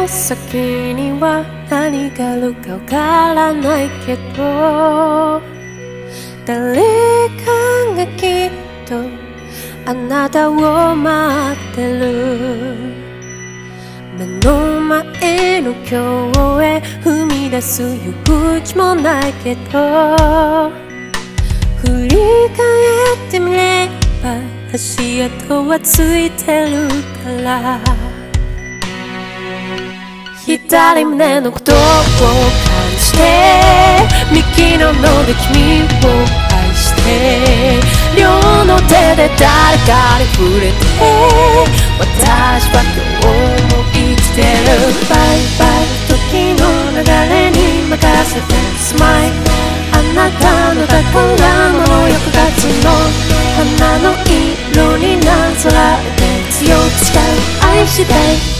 の先には何があるかわからないけど、誰かがきっとあなたを待ってる。目の前の今日へ踏み出す勇気もないけど、振り返ってみれば足跡はついてるから、左胸の鼓動を感じて、右の脳で君を愛して、両の手で誰かに触れて、私は今日も生きてる。バイバイ時の流れに任せてスマイル、あなたの宝物よくがつの花の色になぞらえて、強く誓う愛して